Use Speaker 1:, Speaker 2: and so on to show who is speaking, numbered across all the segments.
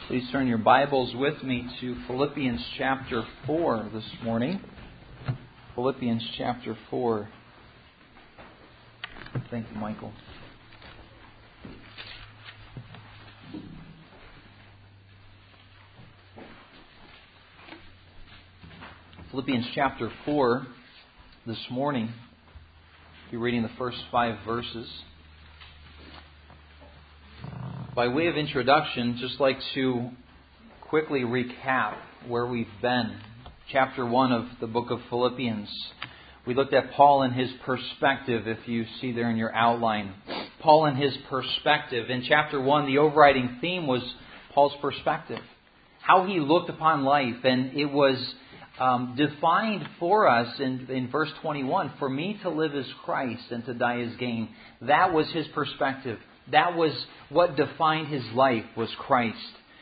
Speaker 1: Please turn your Bibles with me to Philippians chapter 4 this morning. Philippians chapter 4. Thank you, Michael. Philippians chapter 4 this morning. We'll be reading the first 5 verses. By way of introduction, just like to quickly recap where we've been. Chapter 1 of the book of Philippians. We looked at Paul and his perspective, if you see there in your outline. Paul and his perspective. In chapter 1, the overriding theme was Paul's perspective. How he looked upon life. And it was defined for us in verse 21. For me to live is Christ and to die is gain. That was his perspective. That was what defined his life, was Christ.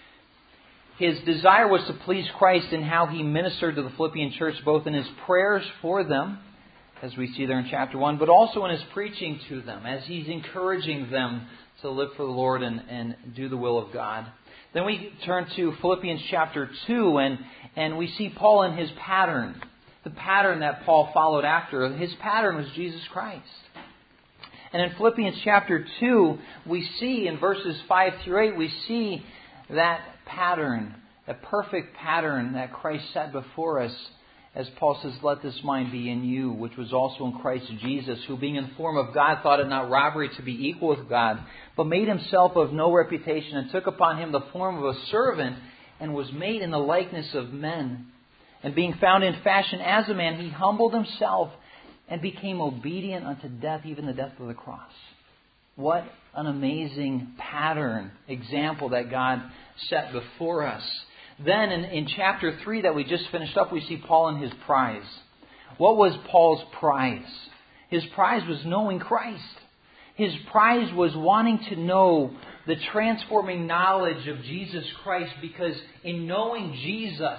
Speaker 1: His desire was to please Christ in how he ministered to the Philippian church, both in his prayers for them, as we see there in chapter 1, but also in his preaching to them, as he's encouraging them to live for the Lord and do the will of God. Then we turn to Philippians chapter 2, and we see Paul in his pattern. The pattern that Paul followed after. His pattern was Jesus Christ. And in Philippians chapter 2, we see in verses 5 through 8, we see that pattern, that perfect pattern that Christ set before us. As Paul says, let this mind be in you, which was also in Christ Jesus, who being in the form of God thought it not robbery to be equal with God, but made himself of no reputation, and took upon him the form of a servant, and was made in the likeness of men. And being found in fashion as a man, he humbled himself, and became obedient unto death, even the death of the cross. What an amazing pattern, example that God set before us. Then in chapter 3 that we just finished up, we see Paul and his prize. What was Paul's prize? His prize was knowing Christ. His prize was wanting to know the transforming knowledge of Jesus Christ, because in knowing Jesus,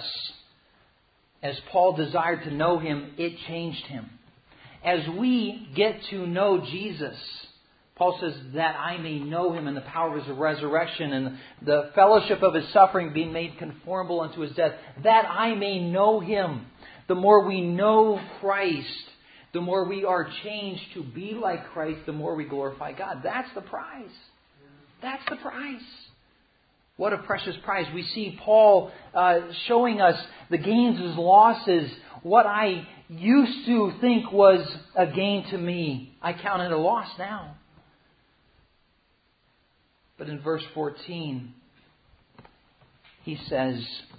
Speaker 1: as Paul desired to know him, it changed him. As we get to know Jesus, Paul says, that I may know him in the power of his resurrection and the fellowship of his suffering, being made conformable unto his death, that I may know him. The more we know Christ, the more we are changed to be like Christ, the more we glorify God. That's the prize. That's the prize. What a precious prize. We see Paul showing us the gains and losses. What I used to think was a gain to me, I count it a loss now. But in verse 14, he says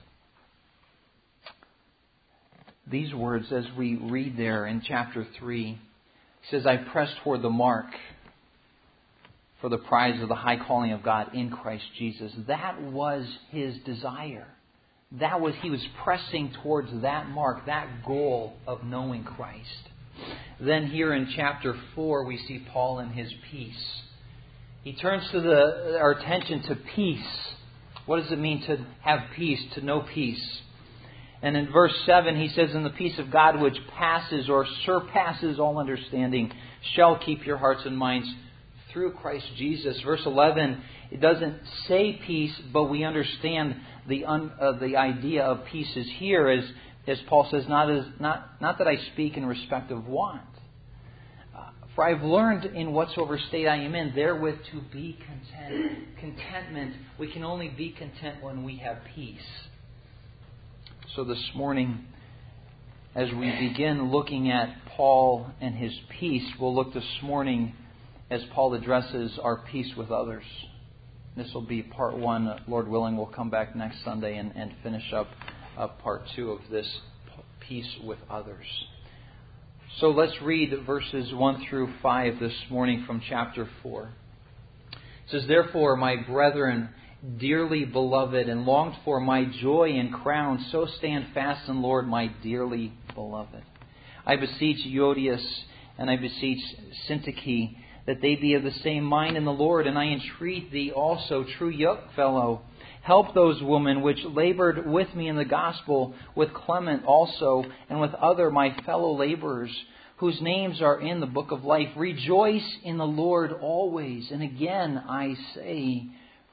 Speaker 1: these words as we read there in chapter 3. He says, I press toward the mark for the prize of the high calling of God in Christ Jesus. That was his desire. He was pressing towards that mark, that goal of knowing Christ. Then here in chapter 4, we see Paul in his peace. He turns to our attention to peace. What does it mean to have peace, to know peace? And in verse 7, he says, and the peace of God which passes or surpasses all understanding shall keep your hearts and minds through Christ Jesus. Verse 11, it doesn't say peace, but we understand the idea of peace is here, as Paul says, not that I speak in respect of want. For I've learned in whatsoever state I am in, therewith to be content. Contentment. We can only be content when we have peace. So this morning, as we begin looking at Paul and his peace, we'll look this morning as Paul addresses our peace with others. This will be part 1. Lord willing, we'll come back next Sunday and finish up part 2 of this peace with others. So let's read verses 1 through 5 this morning from chapter 4. It says, therefore, my brethren, dearly beloved and longed for, my joy and crown, so stand fast in Lord, my dearly beloved. I beseech Euodias and I beseech Syntyche, that they be of the same mind in the Lord. And I entreat thee also, true yokefellow, help those women which labored with me in the gospel, with Clement also, and with other my fellow laborers, whose names are in the book of life. Rejoice in the Lord always. And again I say,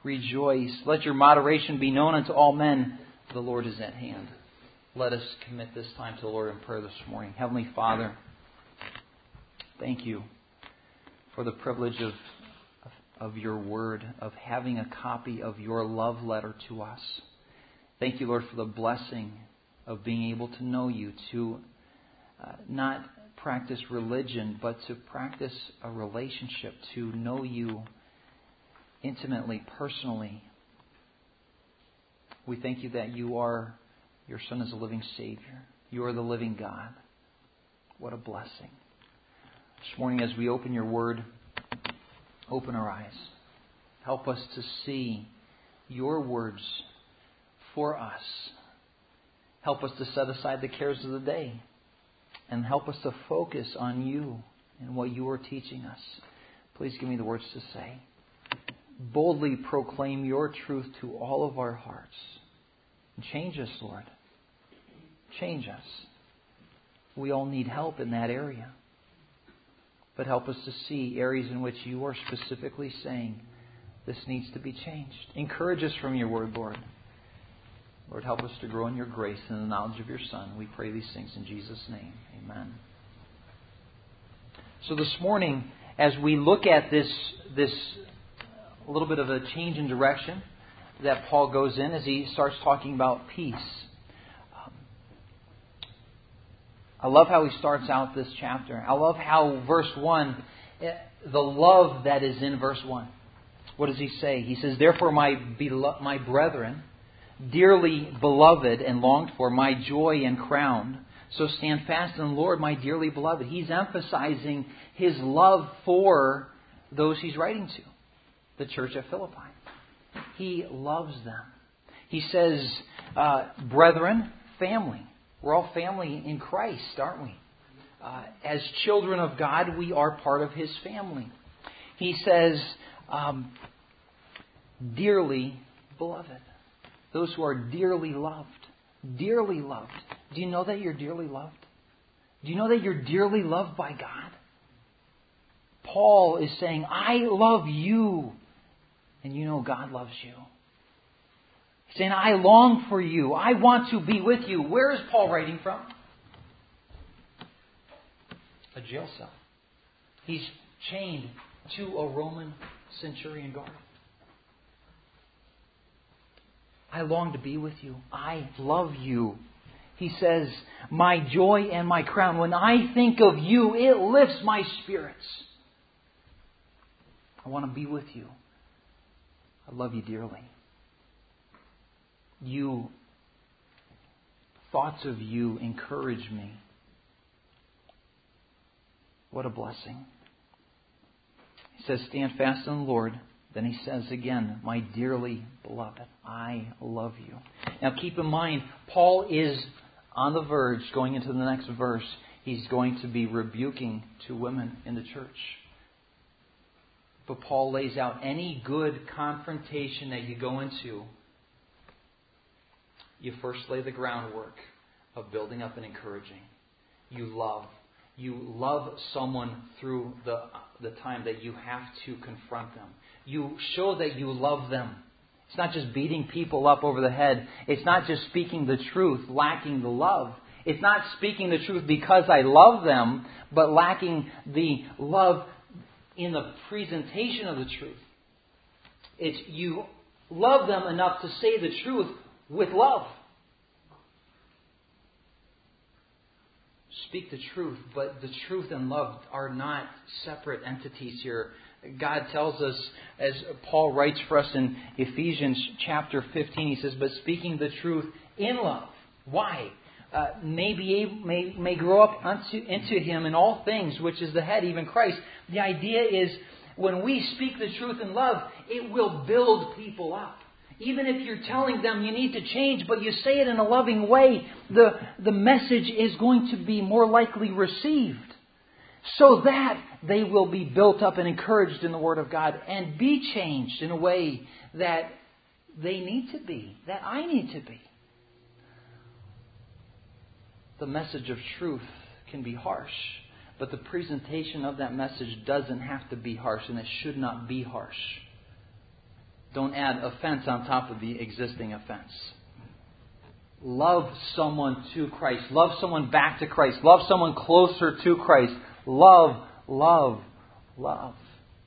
Speaker 1: rejoice. Let your moderation be known unto all men. The Lord is at hand. Let us commit this time to the Lord in prayer this morning. Heavenly Father, thank you for the privilege of your word, of having a copy of your love letter to us. Thank you, Lord, for the blessing of being able to know you, to not practice religion, but to practice a relationship, to know you intimately, personally. We thank you that your Son is a living Savior. You are the living God. What a blessing. This morning as we open your word, open our eyes. Help us to see your words for us. Help us to set aside the cares of the day. And help us to focus on you and what you are teaching us. Please give me the words to say. Boldly proclaim your truth to all of our hearts. And change us, Lord. Change us. We all need help in that area. But help us to see areas in which you are specifically saying this needs to be changed. Encourage us from your word, Lord. Lord, help us to grow in your grace and the knowledge of your Son. We pray these things in Jesus' name. Amen. So this morning, as we look at this a little bit of a change in direction that Paul goes in as he starts talking about peace. I love how he starts out this chapter. I love how verse 1, the love that is in verse 1. What does he say? He says, therefore my brethren, dearly beloved and longed for, my joy and crown, so stand fast in the Lord, my dearly beloved. He's emphasizing his love for those he's writing to, the church at Philippi. He loves them. He says, brethren, family. We're all family in Christ, aren't we? As children of God, we are part of his family. He says, dearly beloved. Those who are dearly loved. Dearly loved. Do you know that you're dearly loved? Do you know that you're dearly loved by God? Paul is saying, I love you. And you know God loves you. He's saying, I long for you. I want to be with you. Where is Paul writing from? A jail cell. He's chained to a Roman centurion guard. I long to be with you. I love you. He says, my joy and my crown. When I think of you, it lifts my spirits. I want to be with you. I love you dearly. Thoughts of you encourage me. What a blessing. He says, stand fast in the Lord. Then he says again, my dearly beloved, I love you. Now keep in mind, Paul is on the verge, going into the next verse, he's going to be rebuking two women in the church. But Paul lays out any good confrontation that you go into, you first lay the groundwork of building up and encouraging. You love someone through the time that you have to confront them. You show that you love them. It's not just beating people up over the head. It's not just speaking the truth, lacking the love. It's not speaking the truth because I love them, but lacking the love in the presentation of the truth. It's you love them enough to say the truth with love. Speak the truth, but the truth and love are not separate entities here. God tells us, as Paul writes for us in Ephesians chapter 15, he says, but speaking the truth in love. Why? May grow up into him in all things, which is the head, even Christ. The idea is when we speak the truth in love, it will build people up. Even if you're telling them you need to change, but you say it in a loving way, the message is going to be more likely received. So that they will be built up and encouraged in the Word of God and be changed in a way that they need to be, that I need to be. The message of truth can be harsh, but the presentation of that message doesn't have to be harsh, and it should not be harsh. Don't add offense on top of the existing offense. Love someone to Christ. Love someone back to Christ. Love someone closer to Christ. Love, love, love.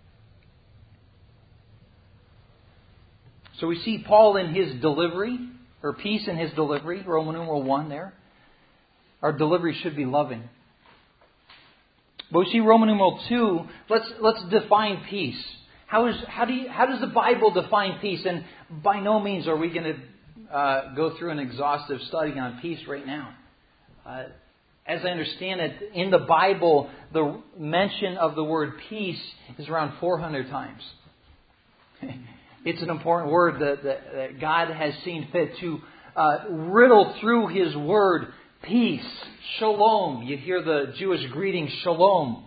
Speaker 1: So we see Paul in his delivery, or peace in his delivery, Roman numeral 1 there. Our delivery should be loving. But we see Roman numeral 2, let's define peace. How does the Bible define peace? And by no means are we going to go through an exhaustive study on peace right now. As I understand it, in the Bible, the mention of the word peace is around 400 times. It's an important word that God has seen fit to riddle through His Word peace, shalom. You hear the Jewish greeting, shalom.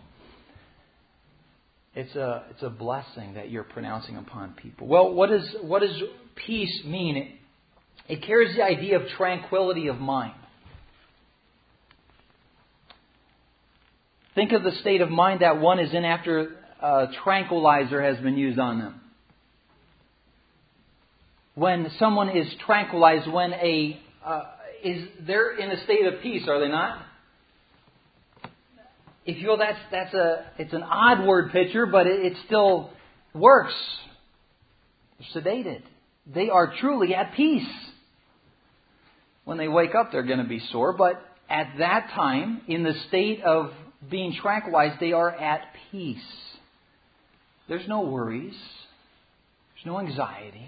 Speaker 1: It's a blessing that you're pronouncing upon people. Well, what does peace mean? It carries the idea of tranquility of mind. Think of the state of mind that one is in after a tranquilizer has been used on them. When someone is tranquilized, when they're in a state of peace, are they not? If you will, it's an odd word picture, but it still works. They're sedated. They are truly at peace. When they wake up, they're going to be sore, but at that time, in the state of being tranquilized, they are at peace. There's no worries. There's no anxiety.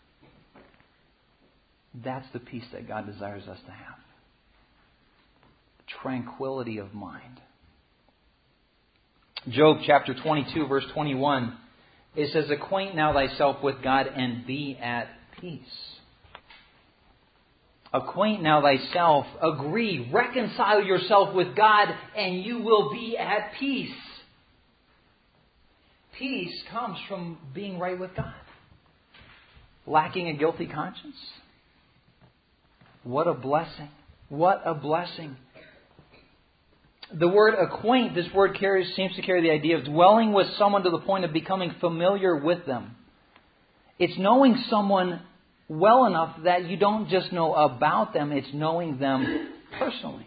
Speaker 1: That's the peace that God desires us to have. Tranquility of mind. Job chapter 22 verse 21. It says, "Acquaint now thyself with God and be at peace." Acquaint now thyself, agree, reconcile yourself with God, and you will be at peace. Peace comes from being right with God. Lacking a guilty conscience? What a blessing. What a blessing. The word acquaint, this word seems to carry the idea of dwelling with someone to the point of becoming familiar with them. It's knowing someone well enough that you don't just know about them, it's knowing them personally.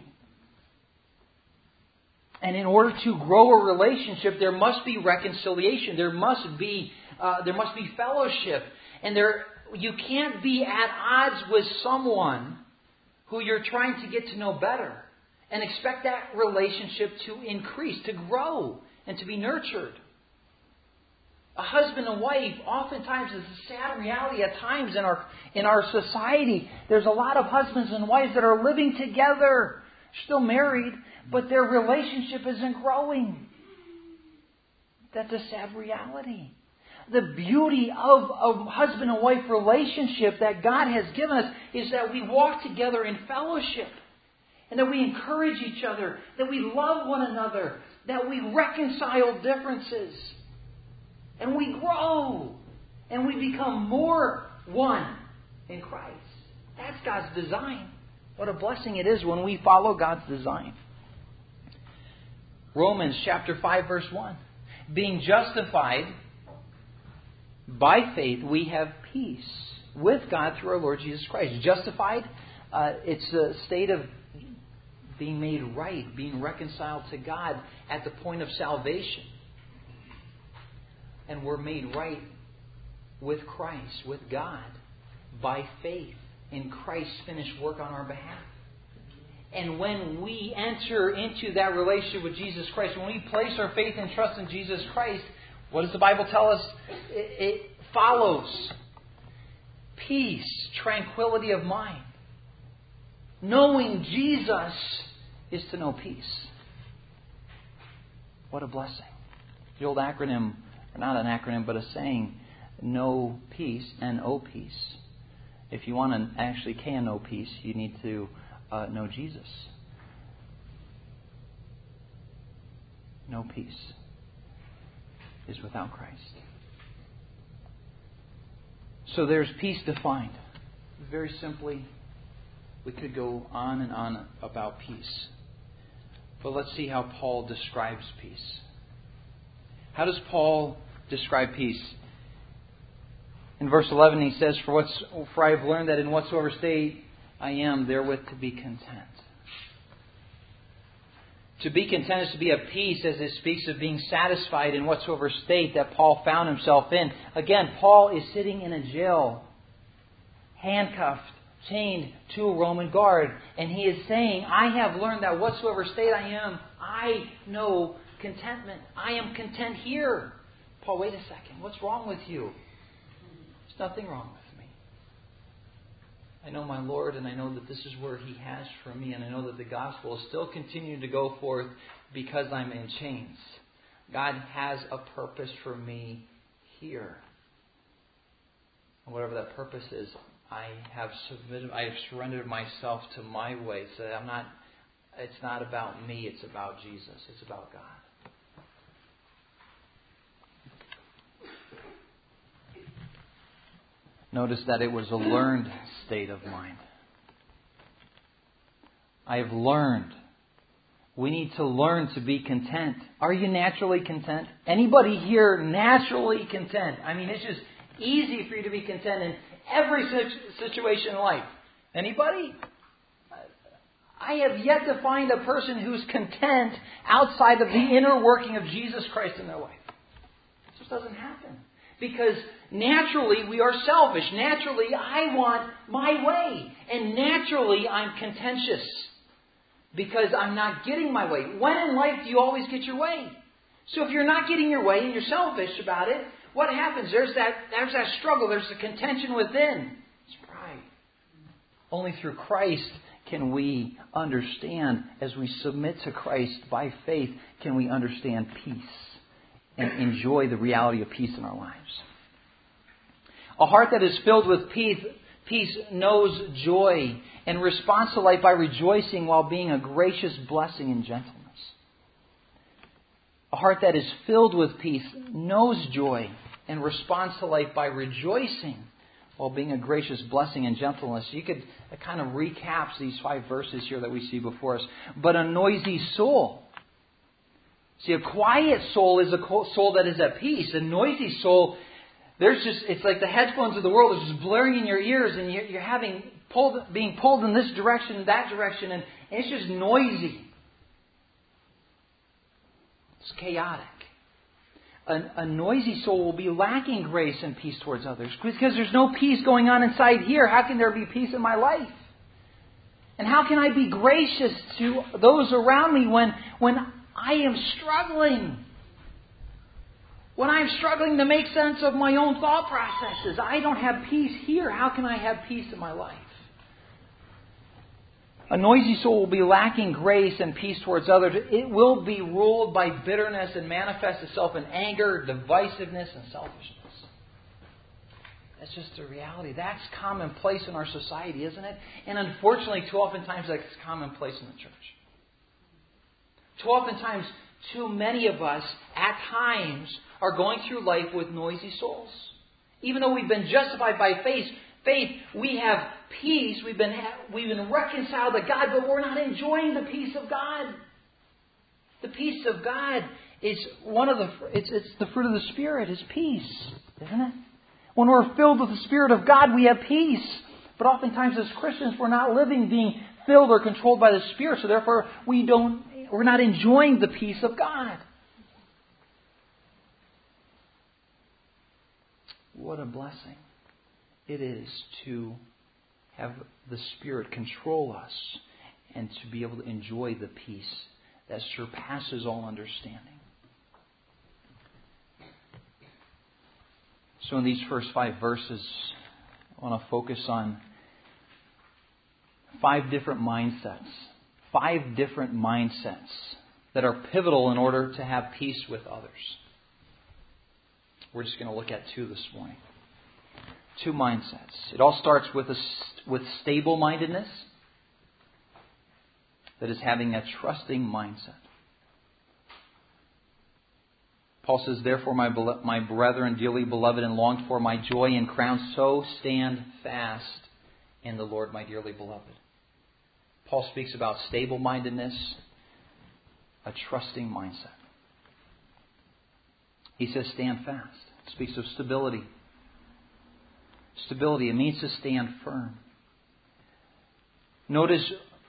Speaker 1: And in order to grow a relationship, there must be reconciliation. There must be fellowship. And you can't be at odds with someone who you're trying to get to know better and expect that relationship to increase, to grow, and to be nurtured. A husband and wife, oftentimes, is a sad reality at times in our society. There's a lot of husbands and wives that are living together, still married, but their relationship isn't growing. That's a sad reality. The beauty of a husband and wife relationship that God has given us is that we walk together in fellowship. And that we encourage each other. That we love one another. That we reconcile differences. And we grow. And we become more one in Christ. That's God's design. What a blessing it is when we follow God's design. Romans chapter 5 verse 1. Being justified by faith, we have peace with God through our Lord Jesus Christ. Justified, it's a state of being made right, being reconciled to God at the point of salvation. And we're made right with Christ, with God, by faith in Christ's finished work on our behalf. And when we enter into that relationship with Jesus Christ, when we place our faith and trust in Jesus Christ, what does the Bible tell us? It follows peace, tranquility of mind. Knowing Jesus is to know peace. What a blessing. The old acronym, or not an acronym, but a saying, know peace, N-O peace. If you want to actually can know peace, you need to know Jesus. No peace is without Christ. So there's peace defined. Very simply, we could go on and on about peace. But let's see how Paul describes peace. How does Paul describe peace? In verse 11 he says, For I have learned that in whatsoever state I am, therewith to be content. To be content is to be at peace, as it speaks of being satisfied in whatsoever state that Paul found himself in. Again, Paul is sitting in a jail, handcuffed, chained to a Roman guard. And he is saying, I have learned that whatsoever state I am, I know contentment. I am content here. Paul, wait a second. What's wrong with you? There's nothing wrong with me. I know my Lord, and I know that this is where He has for me, and I know that the gospel is still continuing to go forth because I'm in chains. God has a purpose for me here. And whatever that purpose is, I have surrendered myself to my way. So it's not about me, it's about Jesus. It's about God. Notice that it was a learned state of mind. I have learned. We need to learn to be content. Are you naturally content? Anybody here naturally content? I mean, it's just easy for you to be content in every situation in life. Anybody? I have yet to find a person who's content outside of the inner working of Jesus Christ in their life. It just doesn't happen. Because naturally we are selfish. Naturally I want my way. And naturally I'm contentious. Because I'm not getting my way. When in life do you always get your way? So if you're not getting your way and you're selfish about it, what happens? There's that struggle. There's the contention within. It's pride. Only through Christ can we understand, as we submit to Christ by faith, can we understand peace and enjoy the reality of peace in our lives. A heart that is filled with peace knows joy and responds to life by rejoicing while being a gracious blessing and gentleness. A heart that is filled with peace knows joy and responds to life by rejoicing while being a gracious blessing and gentleness. You could kind of recap these 5 verses here that we see before us. But a noisy soul. See, a quiet soul is a soul that is at peace. A noisy soul, it's like the headphones of the world are just blaring in your ears, and you're being pulled in this direction, that direction, and it's just noisy. It's chaotic. A noisy soul will be lacking grace and peace towards others because there's no peace going on inside here. How can there be peace in my life? And how can I be gracious to those around me when I am struggling? When I'm struggling to make sense of my own thought processes, I don't have peace here. How can I have peace in my life? A noisy soul will be lacking grace and peace towards others. It will be ruled by bitterness and manifest itself in anger, divisiveness, and selfishness. That's just the reality. That's commonplace in our society, isn't it? And unfortunately, too oftentimes that's commonplace in the church. Too oftentimes, too many of us, at times, are going through life with noisy souls. Even though we've been justified by faith, we have peace. We've been reconciled to God, but we're not enjoying the peace of God. The peace of God is it's the fruit of the Spirit, is peace, isn't it? When we're filled with the Spirit of God, we have peace. But oftentimes as Christians, we're not living being filled or controlled by the Spirit, so therefore we're not enjoying the peace of God. What a blessing it is to have the Spirit control us and to be able to enjoy the peace that surpasses all understanding. So in these first 5 verses, I want to focus on 5 different mindsets. 5 different mindsets that are pivotal in order to have peace with others. We're just going to look at 2 this morning. 2 mindsets. It all starts with stable-mindedness. That is having a trusting mindset. Paul says, therefore, my brethren, dearly beloved and longed for, my joy and crown, so stand fast in the Lord, my dearly beloved. Paul speaks about stable-mindedness, a trusting mindset. He says, stand fast. It speaks of stability. Stability, it means to stand firm. Notice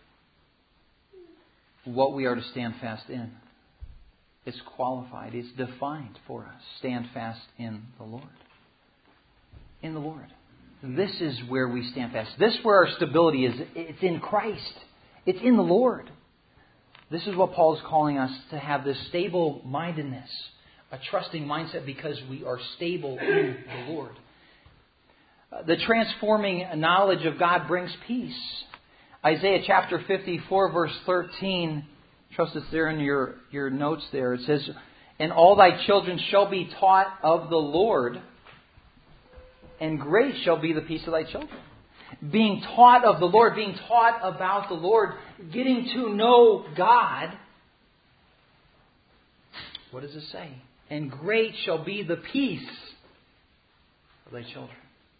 Speaker 1: what we are to stand fast in. It's qualified. It's defined for us. Stand fast in the Lord. In the Lord. This is where we stand fast. This is where our stability is. It's in Christ. It's in the Lord. This is what Paul is calling us to have, this stable-mindedness, a trusting mindset because we are stable in the Lord. The transforming knowledge of God brings peace. Isaiah chapter 54 verse 13, trust it's there in your notes there. It says, "And all thy children shall be taught of the Lord, and great shall be the peace of thy children." Being taught of the Lord, being taught about the Lord, getting to know God. What does it say? "And great shall be the peace of thy children."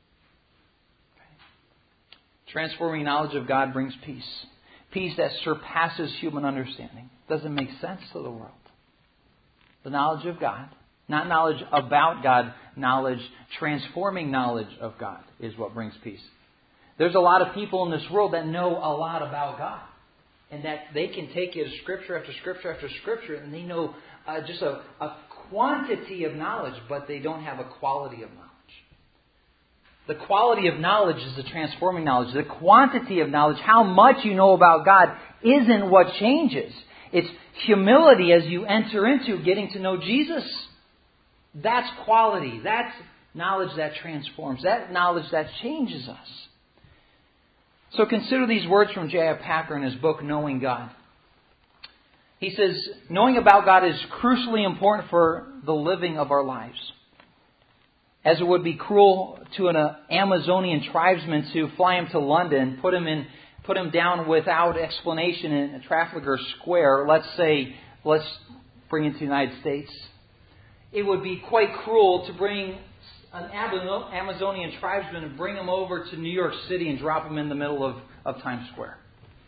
Speaker 1: Transforming knowledge of God brings peace. Peace that surpasses human understanding. Doesn't make sense to the world. The knowledge of God, not knowledge about God, knowledge, transforming knowledge of God is what brings peace. There's a lot of people in this world that know a lot about God. And that they can take you to Scripture after Scripture after Scripture, and they know just a quantity of knowledge, but they don't have a quality of knowledge. The quality of knowledge is the transforming knowledge. The quantity of knowledge, how much you know about God, isn't what changes. It's humility as you enter into getting to know Jesus. That's quality. That's knowledge that transforms. That knowledge that changes us. So consider these words from J.I. Packer in his book, Knowing God. He says, knowing about God is crucially important for the living of our lives. As it would be cruel to an Amazonian tribesman to fly him to London, put him down without explanation in Trafalgar Square. Let's bring him to the United States. It would be quite cruel to bring an Amazonian tribesman and bring him over to New York City and drop him in the middle of Times Square.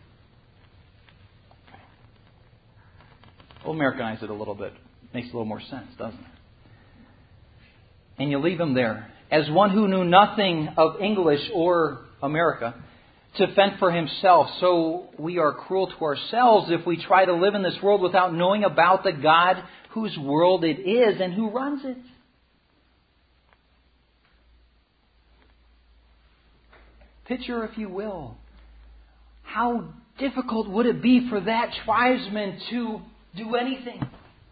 Speaker 1: We'll Americanize it a little bit. Makes a little more sense, doesn't it? And you leave him there as one who knew nothing of English or America to fend for himself. So we are cruel to ourselves if we try to live in this world without knowing about the God whose world it is and who runs it. Picture, if you will, how difficult would it be for that tribesman to do anything?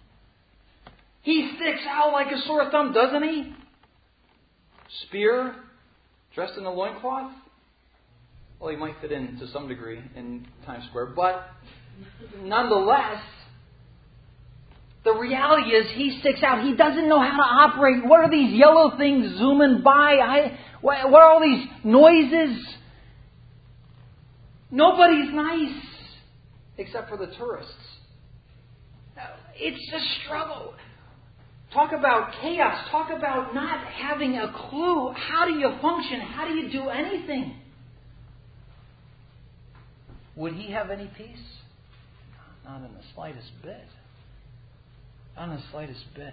Speaker 1: He sticks out like a sore thumb, doesn't he? Spear, dressed in a loincloth. Well, he might fit in to some degree in Times Square, but nonetheless, the reality is he sticks out. He doesn't know how to operate. What are these yellow things zooming by? What are all these noises? Nobody's nice except for the tourists. It's a struggle. Talk about chaos. Talk about not having a clue. How do you function? How do you do anything? Would he have any peace? Not in the slightest bit. Not in the slightest bit.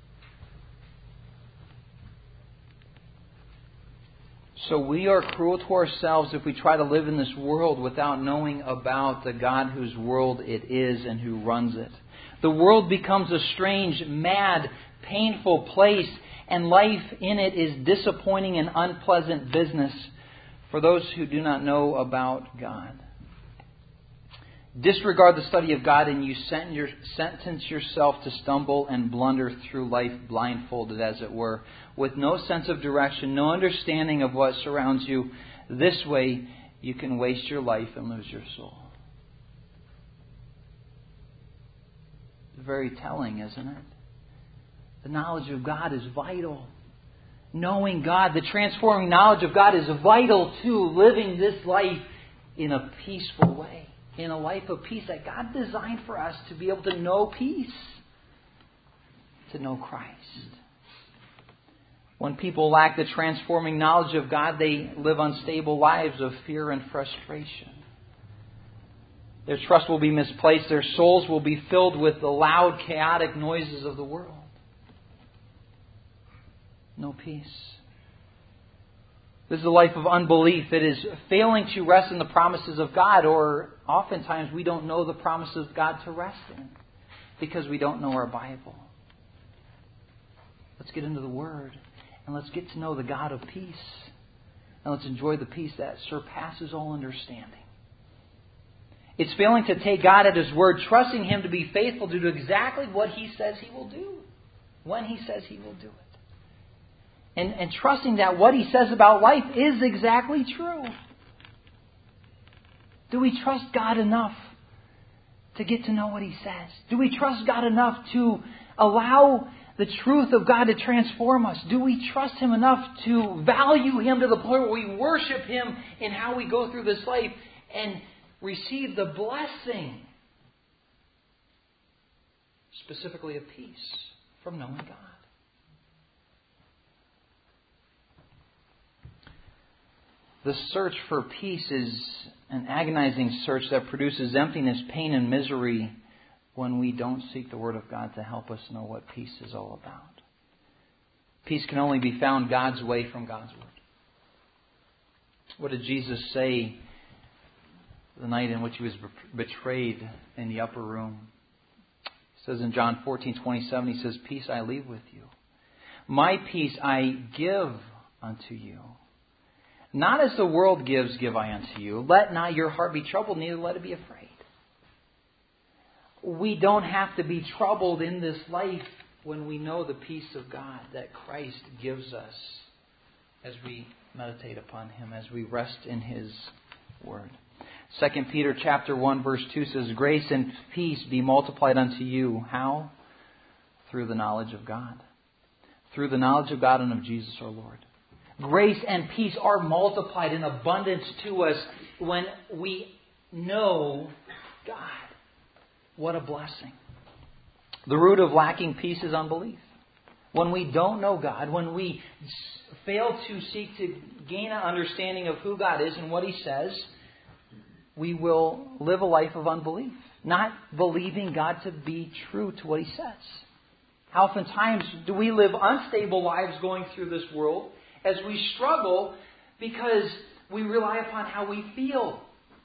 Speaker 1: So we are cruel to ourselves if we try to live in this world without knowing about the God whose world it is and who runs it. The world becomes a strange, mad, painful place, and life in it is disappointing and unpleasant business for those who do not know about God. Disregard the study of God and you sentence yourself to stumble and blunder through life blindfolded, as it were, with no sense of direction, no understanding of what surrounds you. This way, you can waste your life and lose your soul. Very telling, isn't it? The knowledge of God is vital. Knowing God, the transforming knowledge of God is vital to living this life in a peaceful way. In a life of peace that God designed for us to be able to know peace. To know Christ. When people lack the transforming knowledge of God, they live unstable lives of fear and frustration. Their trust will be misplaced. Their souls will be filled with the loud, chaotic noises of the world. No peace. This is a life of unbelief. It is failing to rest in the promises of God, or oftentimes we don't know the promises of God to rest in because we don't know our Bible. Let's get into the Word and let's get to know the God of peace. And let's enjoy the peace that surpasses all understanding. It's failing to take God at His word, trusting Him to be faithful to do exactly what He says He will do, when He says He will do it. And trusting that what He says about life is exactly true. Do we trust God enough to get to know what He says? Do we trust God enough to allow the truth of God to transform us? Do we trust Him enough to value Him to the point where we worship Him in how we go through this life and receive the blessing, specifically of peace, from knowing God? The search for peace is an agonizing search that produces emptiness, pain, and misery when we don't seek the Word of God to help us know what peace is all about. Peace can only be found God's way from God's Word. What did Jesus say the night in which He was betrayed in the upper room? He says in John 14:27, He says, "Peace I leave with you. My peace I give unto you. Not as the world gives, give I unto you. Let not your heart be troubled, neither let it be afraid." We don't have to be troubled in this life when we know the peace of God that Christ gives us as we meditate upon Him, as we rest in His Word. 2 Peter chapter 1 verse 2 says, "Grace and peace be multiplied unto you." How? Through the knowledge of God. Through the knowledge of God and of Jesus our Lord. Grace and peace are multiplied in abundance to us when we know God. What a blessing. The root of lacking peace is unbelief. When we don't know God, when we fail to seek to gain an understanding of who God is and what He says, we will live a life of unbelief, not believing God to be true to what He says. How oftentimes do we live unstable lives going through this world as we struggle because we rely upon how we feel?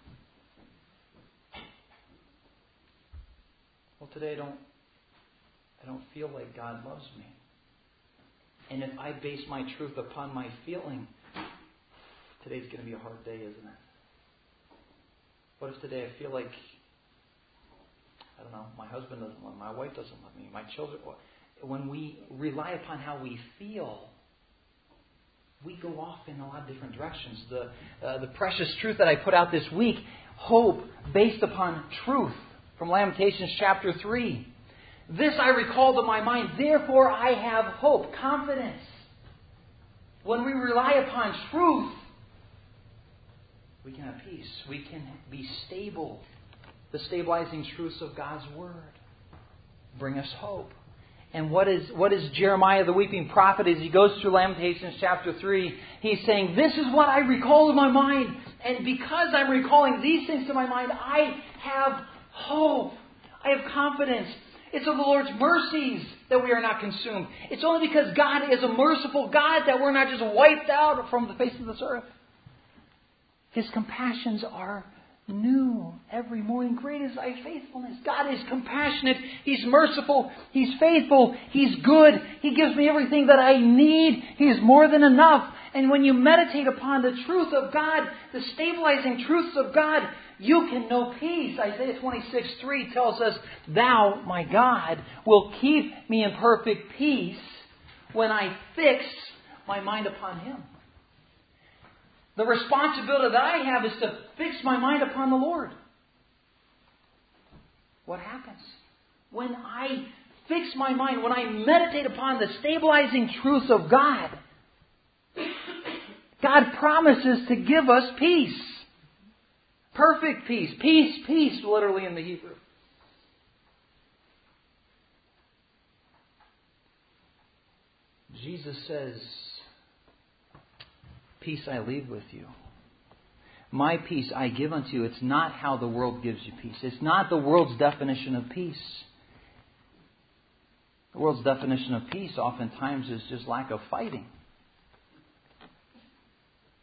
Speaker 1: Well, today I don't feel like God loves me. And if I base my truth upon my feeling, today's going to be a hard day, isn't it? What if today I feel like, I don't know, my husband doesn't love me, my wife doesn't love me, my children... When we rely upon how we feel, we go off in a lot of different directions. The precious truth that I put out this week, hope based upon truth, from Lamentations chapter 3. "This I recall to my mind, therefore I have hope," confidence. When we rely upon truth, we can have peace. We can be stable. The stabilizing truths of God's Word bring us hope. And what is Jeremiah the weeping prophet as he goes through Lamentations chapter 3? He's saying, this is what I recall to my mind. And because I'm recalling these things to my mind, I have hope. I have confidence. It's of the Lord's mercies that we are not consumed. It's only because God is a merciful God that we're not just wiped out from the face of this earth. His compassions are new every morning. Great is thy faithfulness. God is compassionate. He's merciful. He's faithful. He's good. He gives me everything that I need. He is more than enough. And when you meditate upon the truth of God, the stabilizing truths of God, you can know peace. Isaiah 26:3 tells us, "Thou, my God, will keep me in perfect peace when I fix my mind upon Him." The responsibility that I have is to fix my mind upon the Lord. What happens? When I fix my mind, when I meditate upon the stabilizing truths of God, God promises to give us peace. Perfect peace. Peace, peace, literally in the Hebrew. Jesus says, "Peace I leave with you. My peace I give unto you." It's not how the world gives you peace. It's not the world's definition of peace. The world's definition of peace oftentimes is just lack of fighting.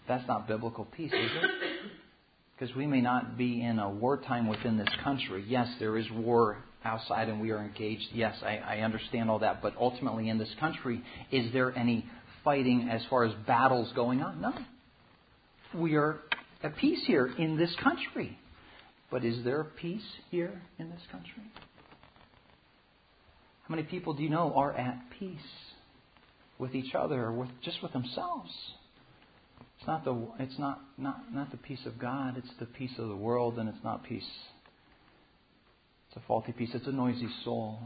Speaker 1: That's not biblical peace, is it? Because we may not be in a wartime within this country. Yes, there is war outside and we are engaged. Yes, I understand all that. But ultimately in this country, is there any fighting as far as battles going on? No. We are at peace here in this country. But is there peace here in this country? How many people do you know are at peace with each other or just with themselves? It's not the peace of God. It's the peace of the world, and it's not peace. It's a faulty peace. It's a noisy soul.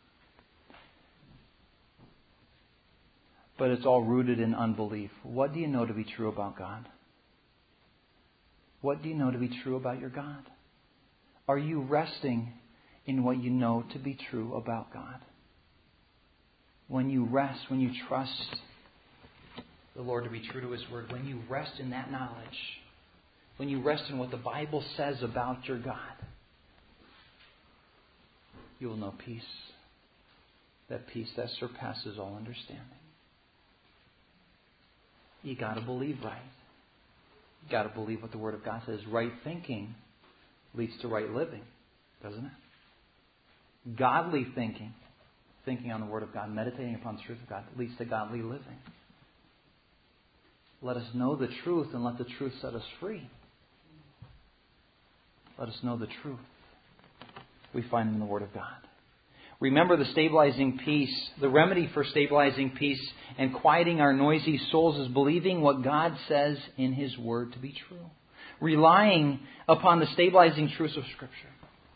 Speaker 1: But it's all rooted in unbelief. What do you know to be true about God? What do you know to be true about your God? Are you resting in what you know to be true about God? When you rest, when you trust the Lord to be true to His Word, when you rest in that knowledge, when you rest in what the Bible says about your God, you will know peace. That peace that surpasses all understanding. You got to believe right. You got to believe what the Word of God says. Right thinking leads to right living, doesn't it? Godly thinking on the Word of God, meditating upon the truth of God, leads to godly living. Let us know the truth and let the truth set us free. Let us know the truth we find in the Word of God. Remember the stabilizing peace. The remedy for stabilizing peace and quieting our noisy souls is believing what God says in His Word to be true. Relying upon the stabilizing truths of Scripture.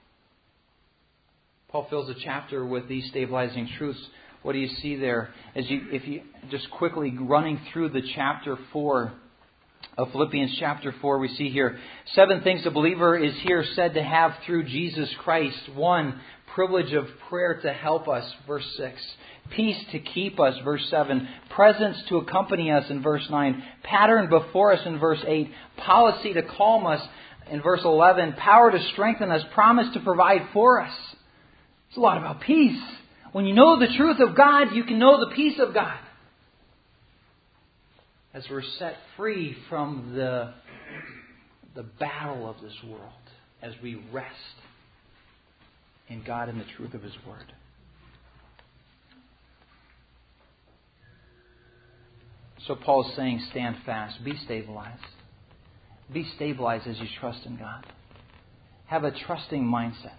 Speaker 1: Paul fills a chapter with these stabilizing truths. What do you see there? If you just quickly running through the chapter 4 of Philippians chapter 4, we see here 7 things the believer is here said to have through Jesus Christ. 1, privilege of prayer to help us, verse 6. Peace to keep us, verse 7. Presence to accompany us, in verse 9. Pattern before us, in verse 8. Policy to calm us, in verse 11. Power to strengthen us. Promise to provide for us. It's a lot about peace. When you know the truth of God, you can know the peace of God. As we're set free from the battle of this world. As we rest in God and the truth of His Word. So Paul's saying, stand fast. Be stabilized. Be stabilized as you trust in God. Have a trusting mindset.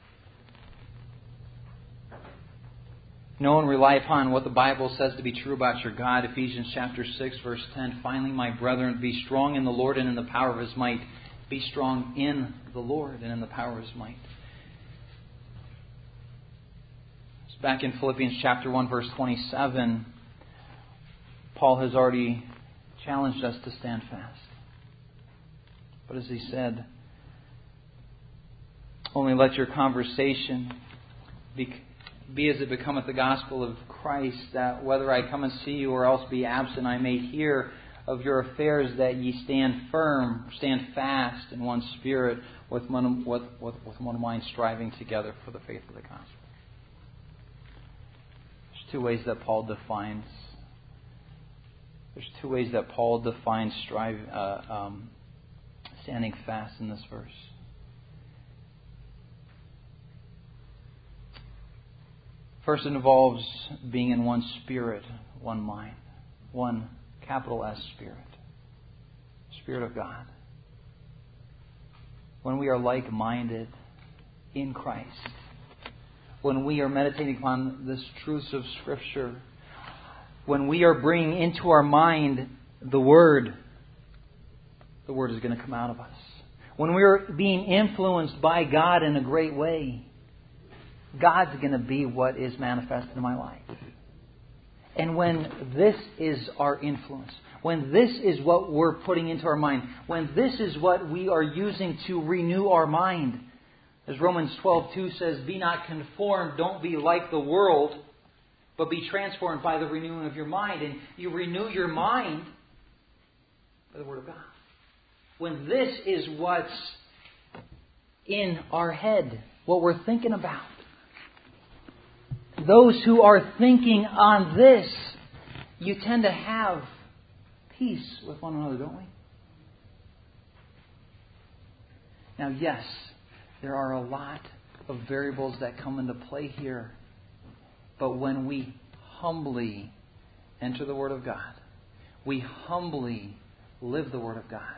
Speaker 1: Know and rely upon what the Bible says to be true about your God. Ephesians chapter 6, verse 10. Finally, my brethren, be strong in the Lord and in the power of His might. Be strong in the Lord and in the power of His might. So back in Philippians chapter 1, verse 27, Paul has already challenged us to stand fast. But as he said, only let your conversation be as it becometh the gospel of Christ, that whether I come and see you or else be absent, I may hear of your affairs, that ye stand firm, stand fast in one spirit, with one mind, striving together for the faith of the gospel. There's 2 ways that Paul defines. There's 2 ways that Paul defines standing fast in this verse. First, it involves being in one spirit, one mind. One capital S Spirit. Spirit of God. When we are like-minded in Christ. When we are meditating upon the truths of Scripture. When we are bringing into our mind the Word is going to come out of us. When we are being influenced by God in a great way, God's going to be what is manifested in my life. And when this is our influence, when this is what we're putting into our mind, when this is what we are using to renew our mind, as Romans 12:2 says, be not conformed, don't be like the world, but be transformed by the renewing of your mind. And you renew your mind by the Word of God. When this is what's in our head, what we're thinking about, those who are thinking on this, you tend to have peace with one another, don't we? Now, yes, there are a lot of variables that come into play here. But when we humbly enter the Word of God, we humbly live the Word of God,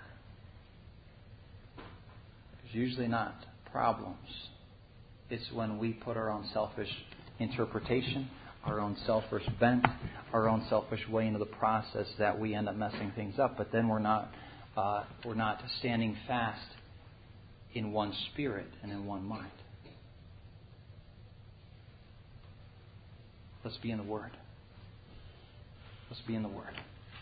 Speaker 1: there's usually not problems. It's when we put our own selfish interpretation, our own selfish bent, our own selfish way into the process that we end up messing things up. But then we're not standing fast in one spirit and in one mind. Let's be in the Word. Let's be in the Word.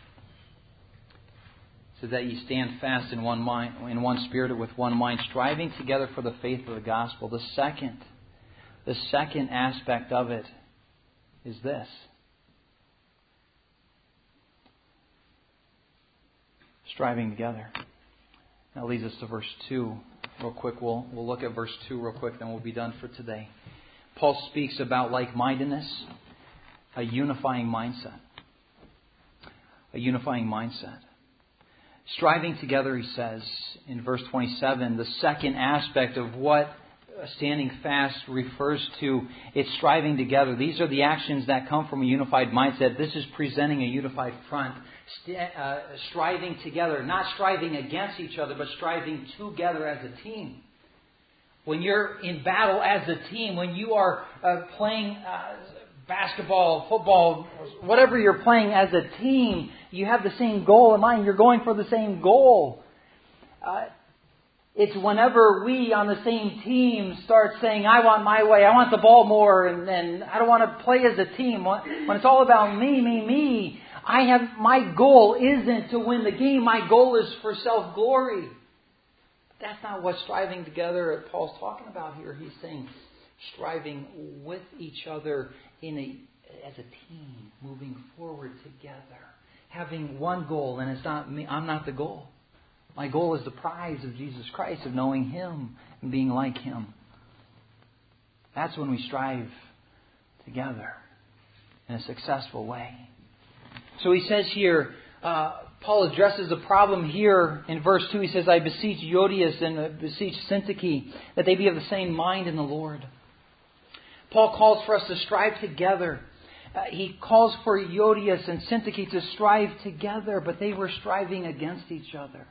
Speaker 1: So that ye stand fast in one mind, in one spirit, with one mind, striving together for the faith of the gospel. The second aspect of it is this. Striving together. That leads us to verse 2 real quick. We'll look at verse 2 real quick, then we'll be done for today. Paul speaks about like-mindedness, a unifying mindset. A unifying mindset. Striving together, he says in verse 27, the second aspect of what standing fast refers to, it's striving together. These are the actions that come from a unified mindset. This is presenting a unified front. Striving together, not striving against each other, but striving together as a team. When you're in battle as a team, when you are playing basketball, football, whatever you're playing as a team, you have the same goal in mind. You're going for the same goal. It's whenever we on the same team start saying, I want my way, I want the ball more, and I don't want to play as a team. When it's all about me, my goal isn't to win the game. My goal is for self-glory. That's not what striving together Paul's talking about here. He's saying striving with each other as a team, moving forward together, having one goal, and it's not me. I'm not the goal. My goal is the prize of Jesus Christ, of knowing Him and being like Him. That's when we strive together in a successful way. So he says here, Paul addresses the problem here in verse 2. He says, I beseech Euodias and beseech Syntyche that they be of the same mind in the Lord. Paul calls for us to strive together. He calls for Euodias and Syntyche to strive together, but they were striving against each other.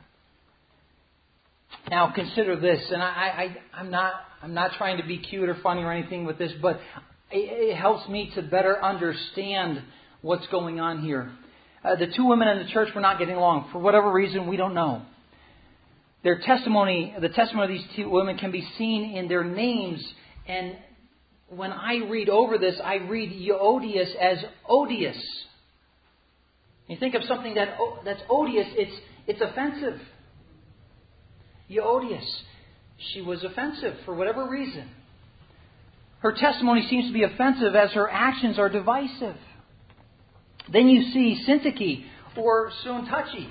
Speaker 1: Now consider this, and I'm not trying to be cute or funny or anything with this, but it helps me to better understand what's going on here. The two women in the church were not getting along. For whatever reason, we don't know. Their testimony, the testimony of these two women can be seen in their names. And when I read over this, I read Euodias as odious. You think of something that's odious, it's offensive. Euodias, she was offensive for whatever reason. Her testimony seems to be offensive as her actions are divisive. Then you see Syntyche, or soon-touchy.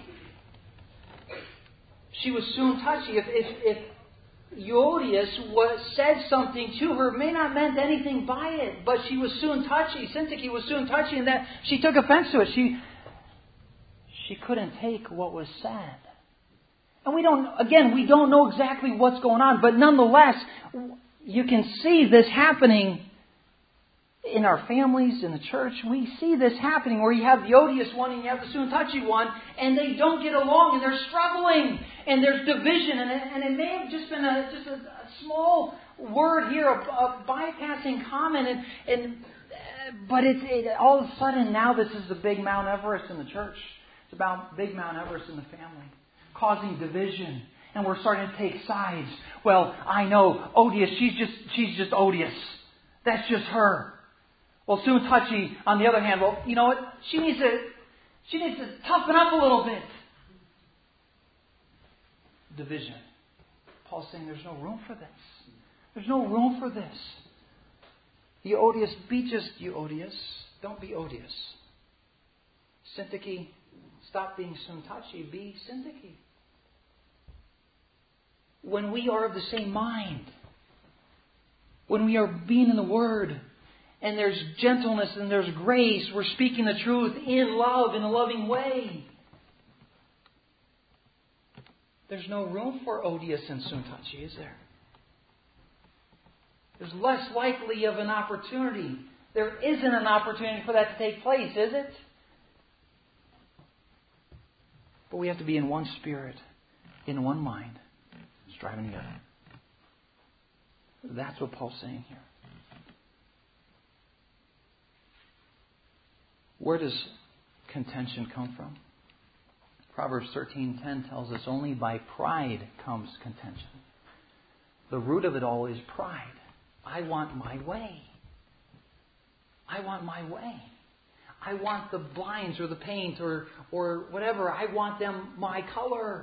Speaker 1: She was soon-touchy. If Euodias said something to her, may not meant anything by it, but she was soon-touchy. Syntyche was soon-touchy in that she took offense to it. She couldn't take what was said. And we don't know exactly what's going on, but nonetheless, you can see this happening in our families, in the church. We see this happening where you have the odious one and you have the soon-touchy one, and they don't get along, and they're struggling, and there's division, and it may have just been a small word here, a bypassing comment, but all of a sudden now this is the big Mount Everest in the church. It's about big Mount Everest in the family, causing division, and we're starting to take sides. Well, I know odious. She's just odious. That's just her. Well, soon-touchy, on the other hand, well, you know what? She needs to toughen up a little bit. Division. Paul's saying there's no room for this. There's no room for this. Euodias, be just Euodias. Don't be odious. Syntyche, stop being soon-touchy. Be Syntyche. When we are of the same mind, when we are being in the Word, and there's gentleness and there's grace, we're speaking the truth in love, in a loving way. there's no room for odious and soon-touchy, is there? There's less likely of an opportunity. There isn't an opportunity for that to take place, is it? But we have to be in one spirit, in one mind, striving together. That's what Paul's saying here. Where does contention come from? Proverbs 13:10 tells us only by pride comes contention. The root of it all is pride. I want my way. I want my way. I want the blinds or the paint or whatever. I want them my color.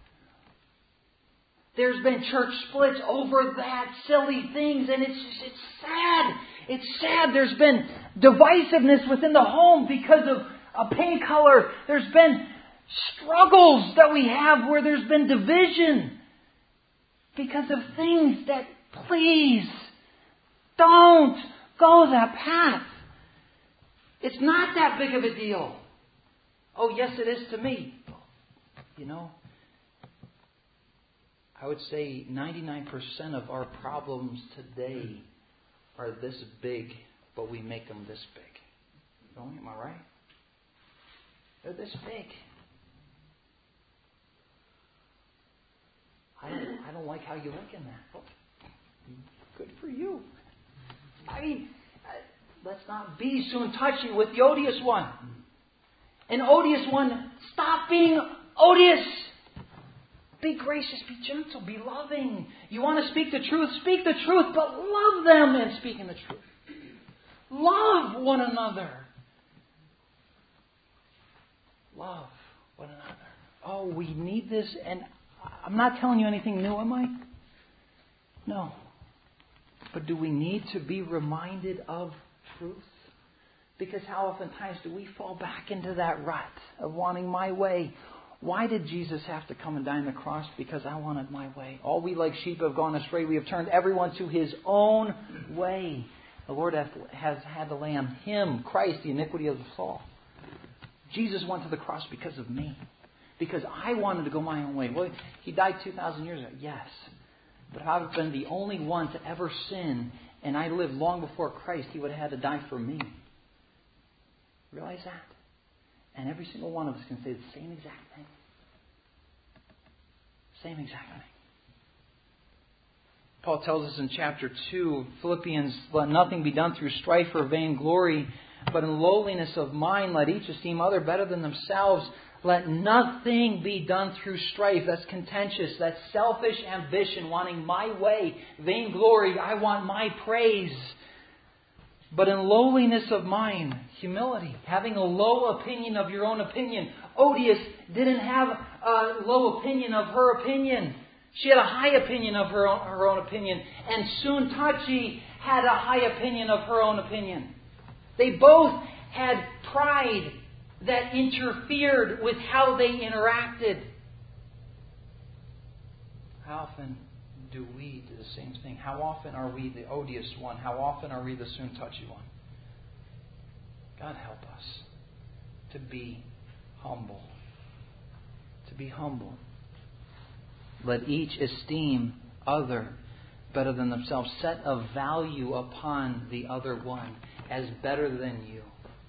Speaker 1: There's been church splits over that silly things, and it's sad. It's sad. There's been divisiveness within the home because of a paint color. There's been struggles that we have where there's been division because of things that, please, don't go that path. It's not that big of a deal. Oh, yes, it is to me. You know, I would say 99% of our problems today are this big, but we make them this big. Don't we? Am I right? They're this big. I don't like how you look in that. Well, good for you. I mean, let's not be soon touchy with the odious one. An odious one, stop being odious. Be gracious, be gentle, be loving. You want to speak the truth, but love them in speaking the truth. Love one another. Love one another. Oh, we need this, and I'm not telling you anything new, am I? No. But do we need to be reminded of truth? Because how oftentimes do we fall back into that rut of wanting my way? Why did Jesus have to come and die on the cross? Because I wanted my way. All we like sheep have gone astray. We have turned everyone to his own way. The Lord has had to lay on him, Christ, the iniquity of the fall. Jesus went to the cross because of me. Because I wanted to go my own way. Well, he died 2,000 years ago. Yes. But if I've been the only one to ever sin, and I lived long before Christ, he would have had to die for me. Realize that? And every single one of us can say the same exact thing. Same exact thing. Paul tells us in chapter 2 of Philippians, let nothing be done through strife or vainglory, but in lowliness of mind let each esteem other better than themselves. Let nothing be done through strife. That's contentious. That's selfish ambition, wanting my way. Vainglory, I want my praise. But in lowliness of mind, humility, having a low opinion of your own opinion. Odious didn't have a low opinion of her opinion. She had a high opinion of her own opinion. And soon-touchy had a high opinion of her own opinion. They both had pride that interfered with how they interacted. How often do we do the same thing? How often are we the odious one? How often are we the soon-touchy one? God help us to be humble. To be humble. Let each esteem other better than themselves. Set a value upon the other one as better than you.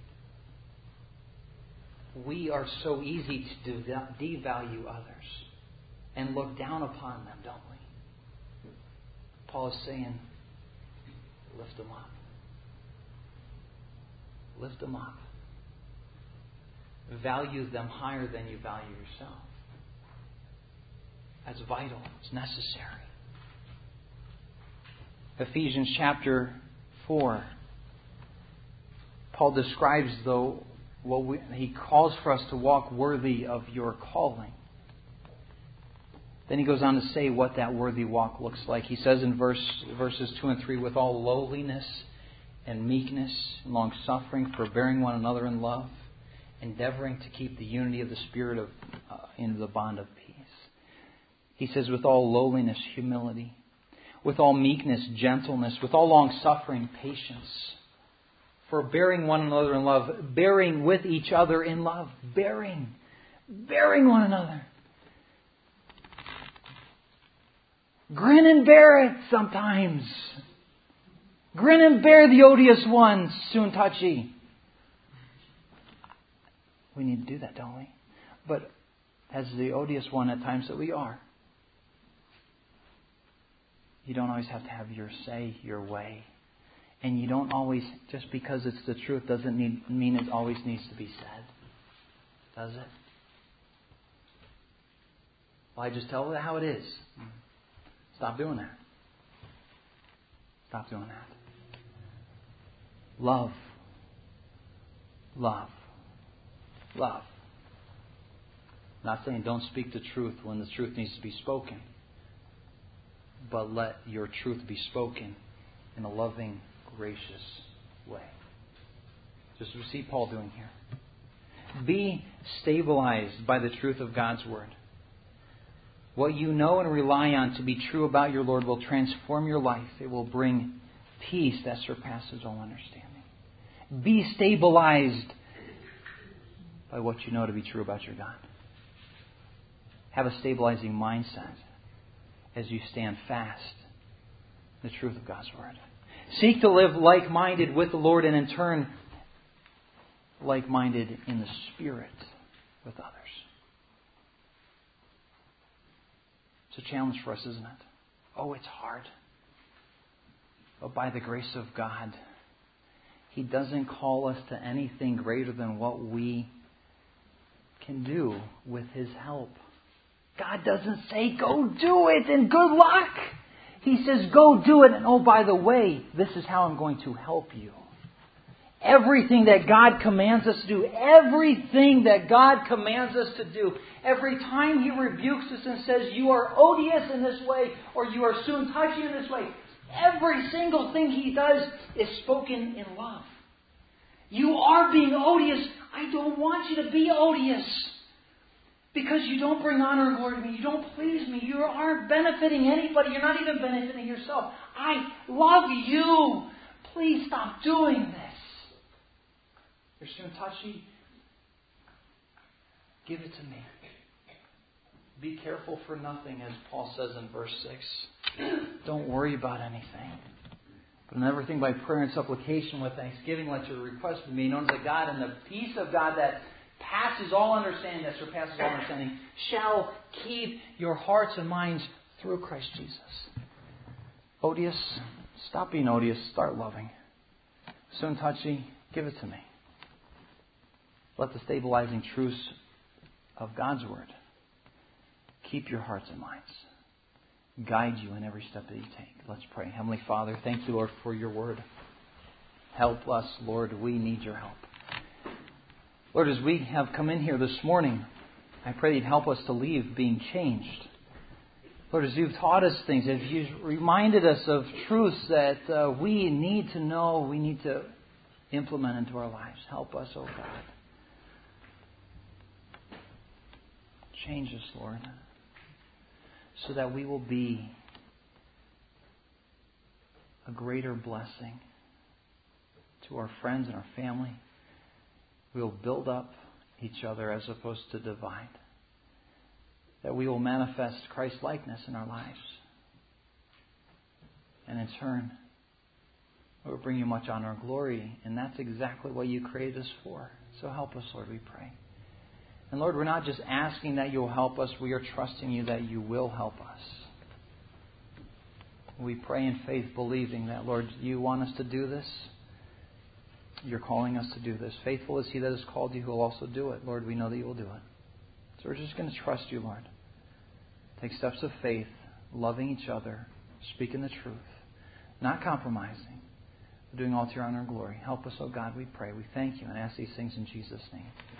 Speaker 1: We are so easy to devalue others and look down upon them, don't we? Paul is saying, lift them up. Lift them up. Value them higher than you value yourself. That's vital. It's necessary. Ephesians chapter 4. Paul describes, though, he calls for us to walk worthy of your calling. Then he goes on to say what that worthy walk looks like. He says in verses 2 and 3, with all lowliness and meekness and long-suffering, forbearing one another in love, endeavoring to keep the unity of the Spirit in the bond of peace. He says with all lowliness, humility, with all meekness, gentleness, with all long-suffering, patience, forbearing one another in love, bearing with each other in love, bearing one another. Grin and bear it sometimes. Grin and bear the odious ones, soon touchy. We need to do that, don't we? But as the odious one at times that we are, you don't always have to have your say, your way. And you don't always, just because it's the truth doesn't mean it always needs to be said. Does it? Well, I just tell it how it is. Stop doing that. Stop doing that. Love. Love. Love. I'm not saying don't speak the truth when the truth needs to be spoken. But let your truth be spoken in a loving, gracious way. Just as we see Paul doing here. Be stabilized by the truth of God's Word. What you know and rely on to be true about your Lord will transform your life. It will bring peace that surpasses all understanding. Be stabilized by what you know to be true about your God. Have a stabilizing mindset as you stand fast in the truth of God's Word. Seek to live like-minded with the Lord and in turn like-minded in the Spirit with others. It's a challenge for us, isn't it? Oh, it's hard. But by the grace of God, He doesn't call us to anything greater than what we can do with His help. God doesn't say, go do it and good luck. He says, go do it. And oh, by the way, this is how I'm going to help you. Everything that God commands us to do, everything that God commands us to do, every time He rebukes us and says, you are odious in this way, or you are soon touchy in this way, every single thing He does is spoken in love. You are being odious. I don't want you to be odious. Because you don't bring honor and glory to me. You don't please me. You aren't benefiting anybody. You're not even benefiting yourself. I love you. Please stop doing this. You're soon touchy. Give it to me. Be careful for nothing, as Paul says in verse 6. Don't worry about anything. But in everything by prayer and supplication with thanksgiving, let your request be made known to God, and the peace of God that passes all understanding, that surpasses all understanding, shall keep your hearts and minds through Christ Jesus. Odious, stop being odious, start loving. Soon touchy, give it to me. Let the stabilizing truths of God's Word keep your hearts and minds, guide you in every step that you take. Let's pray. Heavenly Father, thank you, Lord, for your Word. Help us, Lord. We need your help. Lord, as we have come in here this morning, I pray that you'd help us to leave being changed. Lord, as you've taught us things, as you've reminded us of truths that we need to know, we need to implement into our lives. Help us, oh God. Change us, Lord, so that we will be a greater blessing to our friends and our family. We will build up each other as opposed to divide. That we will manifest Christ-likeness in our lives. And in turn, it will bring you much honor and glory. And that's exactly what you created us for. So help us, Lord, we pray. And Lord, we're not just asking that you'll help us. We are trusting you that you will help us. We pray in faith, believing that, Lord, you want us to do this. You're calling us to do this. Faithful is He that has called you who will also do it. Lord, we know that you will do it. So we're just going to trust you, Lord. Take steps of faith, loving each other, speaking the truth, not compromising, but doing all to your honor and glory. Help us, oh God, we pray. We thank you and ask these things in Jesus' name.